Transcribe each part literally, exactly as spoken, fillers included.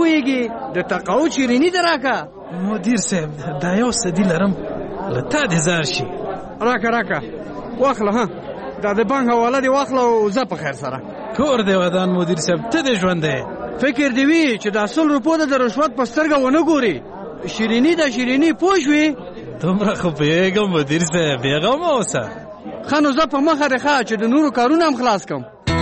پوهیږي د تقاعد شیریني دې راکه. مدیر صاحب دا یو صدي لرم له تا دې زار شي. راکه راکه واخله. ها دا د بانک حواله دې واخله او زه په خیر سره. کور دې ودان مدیر صاحب ته دې ژوند دی. فکر دې وي چې د اصل روپو د رشوت په سترګه ونه ګوري. شیریني د شیریني پوه شوې. دومره خو پوهېږم مدیر صاحب بېغمه اوسه. ښه نو زه په مخه رخه چې د نورو کارونه هم خلاص کړم.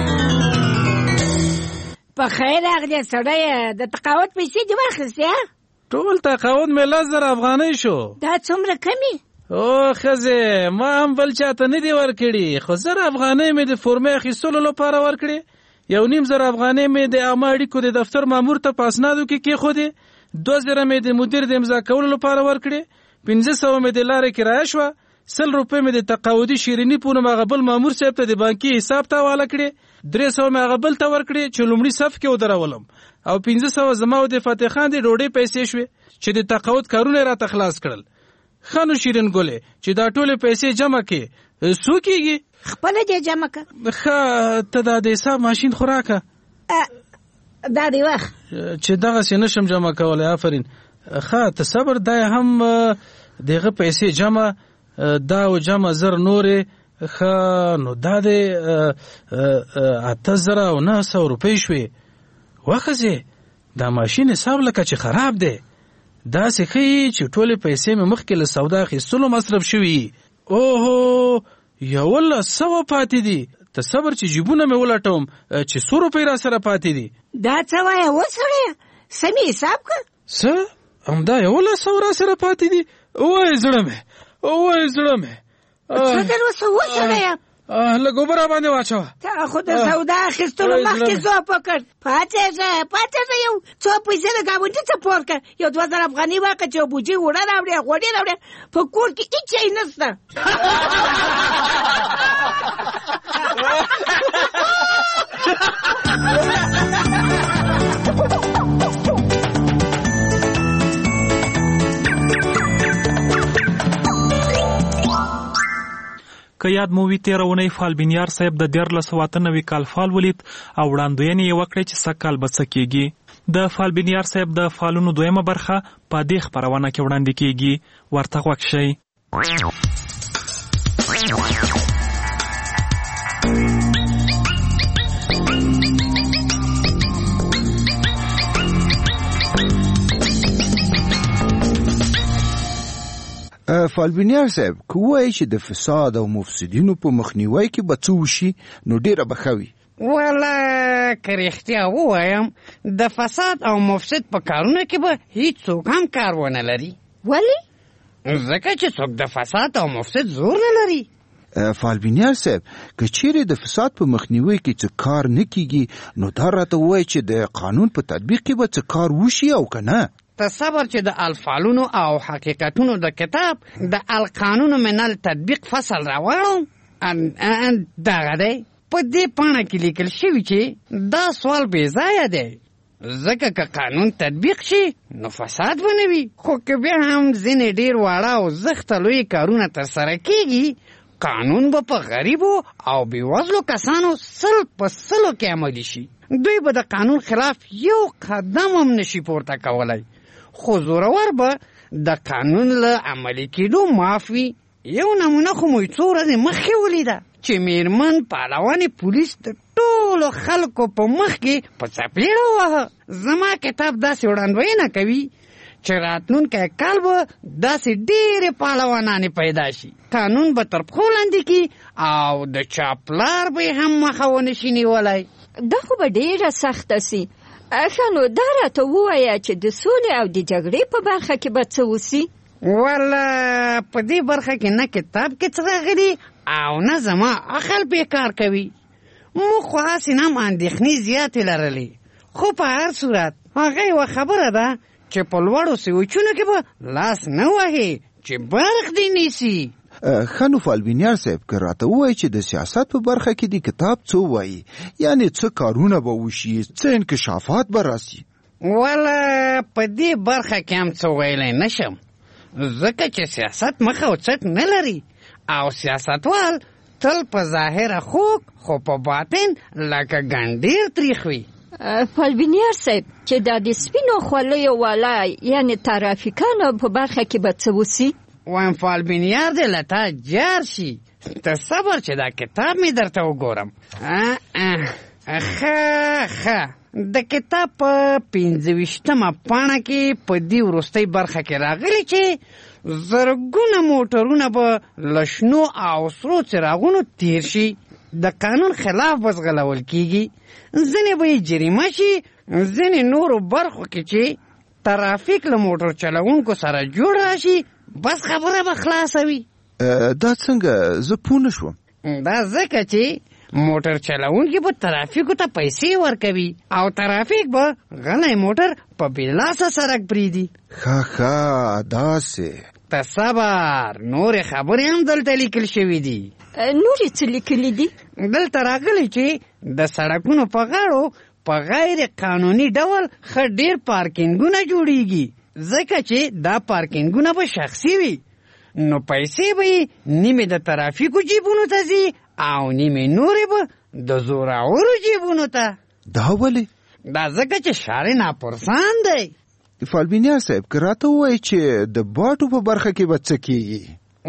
په خیر راغلی سړی د تقاعد پیسې دې واخیستې؟ ټول تقاعد مې لس زره افغانۍ شو. دا څومره کمې؟ او ښځې ما هم بل چاته نه دي ورکړي خو زر افغانۍ مې د فورمې اخیستلو لپاره ورکړې. یو نیم زر افغانۍ مې د عامه اړیکو د دفتر مامور ته په اسنادو کې کېښودې. دوه زره مې د مدیر د امضا کولو لپاره ورکړې. پنځه سوه مې د لارې کرایه شوه. سل روپۍ مې د تقاعدي شیریني په نوم هغه بل مامور صاحب ته د بانکي حساب ته حواله کړې. درې سوه مې هغه بل ته ورکړې چې لومړي صف کې ودرولم. او پنځه سوه زما او د فتح خان د ډوډۍ پیسې شوې چې د تقاعد کارونه یې راته خلاص کړل. ښه نو شیرین ګلې چې دا ټولې پیسې جمع کړې څو کېږي؟ خپله دې جمع کړه. ښه ته دا د حساب ماشین خو راکړه. دا دی وخت چې دغسې نشم جمع کولی. آفرین. ښه ته صبر دا هم دغه پیسې جمع دا او جمع زر نورې. ښه نو دا د اته زره او نه سوه روپۍ شوې. وښځې دا ماشین حساب لکه چې خراب دی. داسې ښیي چې ټولې پیسې مې مخکې له سودا اخیستلو مصرف شوي. اوهو یولس سوه پاتې دي. ته صبر چې جیبونه مې ولټوم چې څو روپۍ را سره پاتې دي. دا څه وایه وسړیه سمې حساب کړه. څه همدا یولس سوه را سره پاتې دي. وایې زړه مې وایې زړه مې څه در وسه وسړیه لږ اوبه را باندې واچوه. تا خو د سودا اخیستلو مخکې ځواب وکړ. پاڅېږه پاڅېږه یو څو پیسې د ګاونډي څه پور کړه. یو دوه زره افغانۍ واخله چې یو بوجۍ اوړه راوړې غوړي راوړې. په کور کې هېڅ شی نشته. که یاد مو وي تېره اونۍ فالبینیار صاحب د دیارلس سوه اته نوي کال فال ولید او وړاندوینې یې وکړې چې سږکال به څه کېږي. د فالبینیار صاحب د فالونو دویمه برخه په دې خپرونه کې وړاندې کېږي. ورته غوږ شئ. فالبینیار صاحب که وایي چې د فساد او مفسدینو په مخنیوي کې به څه وشي نو ډېره به ښه وي. والا که رښتیا ووایم د فساد او مفسد په کارونه کې به هیڅ څوک هم کار ونه لري. ولې؟ ځکه چې څوک د فساد او مفسد زور نه لري. فالبینیار صاحب که چیرې د فساد په مخنیوي کې څه کار نه کیږي نو دا راته وایي چې د قانون په تطبیق کې به څه کار وشي او که نه. تصور چې د الفالونو او حقیقتونو د کتاب د القانون من التطبیق فصل راوړم دغه دی په دې پاڼه کې لیکل شوي چې دا سوال بې ځایه دی ځکه که قانون تطبیق شي نو فساد به نه وي. خو که بیا هم ځینې ډېر واړه او زښته لوی کارونه ترسره کېږي قانون به په غریبو او بېوزلو کسانو سل په سلو کې عملي شي. دوی به د قانون خلاف یو قدم هم نشي پورته کولی. خو زورور به د قانون له عملي کېدو معاف وي. یو نمونه خو مو څو ورځې مخکې ولیده چې میرمن پهلوانې پولیس د ټولو خلکو په مخ کې په څپېړه ووهه. زما کتاب داسې وړاندوینه کوي چې راتلونکی کال به داسې ډېرې پهلوانانې پیدا شي. قانون به تر پښو لاندې کړي او د چا پلار به یې هم مخه ونه شي نیولی. دا خو به ډېره سخته سي. ښه نو دا راته ووایه چې د سولې او د جګړې په برخه کې به څه وسي؟ والا په دې برخه کې نه کتاب کې څه راغلي او نه زما عقل بیکار کوي. موږ خو هسې نه هم اندېښنې زیاتې لرلې. خو په هر صورت هغه یوه خبره ده چې په لوړو سوچونو کې به لاس نه وهې چې برق دې نیسي. ښه نو فالبینیار صاحب که راته ووایي چې د سیاست په برخه کې د کتاب څه وایي یعنې څه کارونه به وشي څه انکشافات به راسي. والا په دې برخه کې هم څه ویلی نشم ځکه چې سیاست مخ او چت نه لري او سیاستوال تل په ظاهره خوږ خو په باطن لکه ګنډیر تریخ وي. فالبینیار صاحب چې دا د سپینو خولیو والا یعنی ترافیکانو په برخه کې به څه وسي؟ وایم فالبینیار دې له تا جار شي، ته صبر چې دا کتاب مې درته وګورم. ښه ښه د کتاب په پنځه ویشتمه پاڼه کې په دې وروستۍ برخه کې راغلي چې زرګونه موټرونه به له شنو او سرو څراغونو تیر شي، د قانون خلاف وزغلول کیږي، ځینې به یې جریمه شي، ځینې نورو برخو کې چې ترافیک له موټر چلوونکو سره جوړ راشي بس خبره به خلاصه وي. دا څنګه؟ زه پوه نه شوم. دا ځکه چې موټر چلوونکي به ترافیکو ته پیسې ورکوي او ترافیک به غلی موټر په بېلاسه سړک پرېږدي. ښه ښه داسې. ته صبر، نورې خبرې هم دلته لیکل شوي دي. نورې څه لیکلي دي؟ دلته راغلي چې د سړکونو په غاړو په غیر قانوني ډول ښه ډېر پارکینګونه جوړیږي، ځکه چې دا پارکینګونه به شخصي وي، نو پیسې به یې نیمې د ترافیکو جیبونو ته ځي او نیمې نورې به د زورورو جیبونو ته. دا ولې؟ دا ځکه چې ښار ناپرسان دی. فالبینیار صاحب که راته ووایي چې د باټو په برخه کې به څه کېږي؟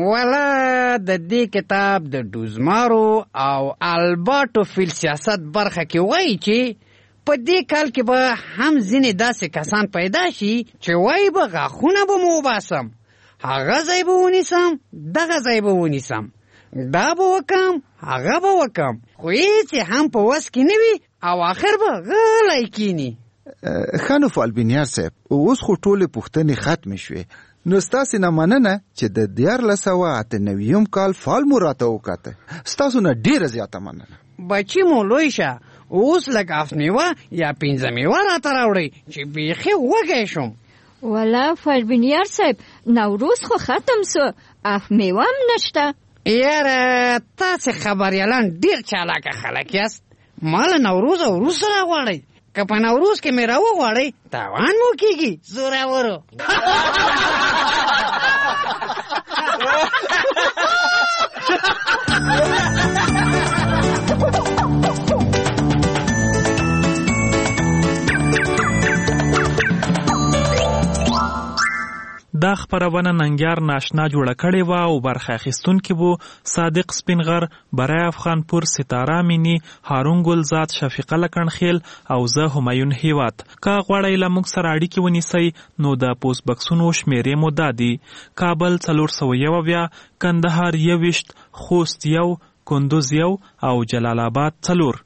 والا د دې کتاب د ډوزمارو او الباټو فیل سیاست برخه کې وایي چې په دې کال کې به هم ځینې داسې کسان پیدا شي چې وایي به غاښونه به مو وباسم، هغه ځای به ونیسم، دغه ځای به ونیسم، دا به وکم، هغه به وکم، خو هېڅ هم په وس کې نه وي او آخر به غلی کینی. ښه نو فالبینیار صاحب اوس خو ټولې پوښتنې ختمې شوې، نو ستاسې نه مننه چې د دیارلس سوه اته نویم کال فال مو راته وکاته. ستاسو نه ډېره زیاته مننه. بچي مو لوی شه، اوس لږ اف میوه یا پنځه میوه راته راوړئ چې بیخي وږی شم. والا فالبینیار صاحب نوروز خو ختم سو، اف میوه هم نشته. یاره تاسې خبریالان ډېر چالاکه خلک یاست، ما له نوروزه وروسته راغواړئ، که په نوروز کې مې راوغواړئ تاوان مو کېږي زورورو. دا خپرونه ننګیار ناشنا جوړه کړې وه او برخه اخیستونکي وو صادق سپینغر، برای افغانپور، ستاره امینی، هارون ګلزاد، شفیقه لکنخیل او زه همایون هیواد. که غواړئ له موږ سره اړیکې ونیسئ نو د پوسټ بکسونو شمیرې مو دا دي: کابل څلور سوه یو اویا، کندهار یوویشت، خوست یو، کندوز یو او جلال آباد څلور.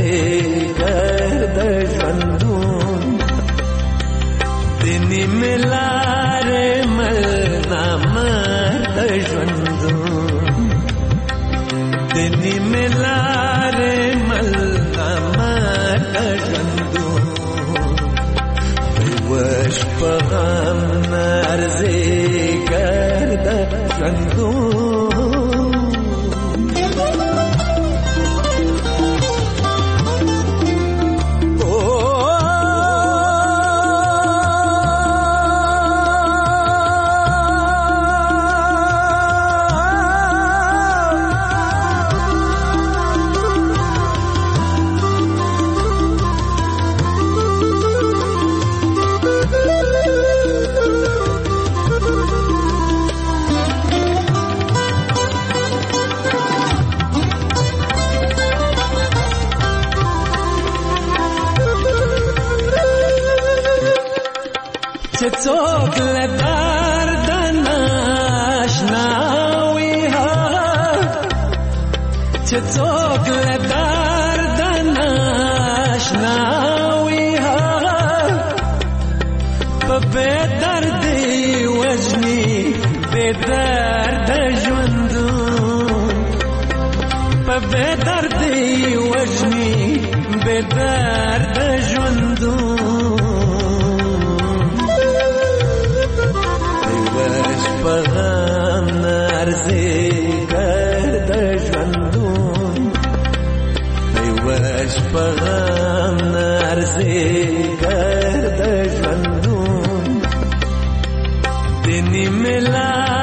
زیګر د ژوندون دني ملار مل نامر د ژوندون دني ملار مل نامر د ژوندون وش پغم نار زیګر د ژوندون څوک له درد ناشنا وي چې څوک له درد ناشنا وي په بې دردي وژني بې درده ژوندون په بې دردي وژني بې درده ژوندون پغم نار زیګر د ژوندون وش پغم نار زیګر د ژوندون دني ملا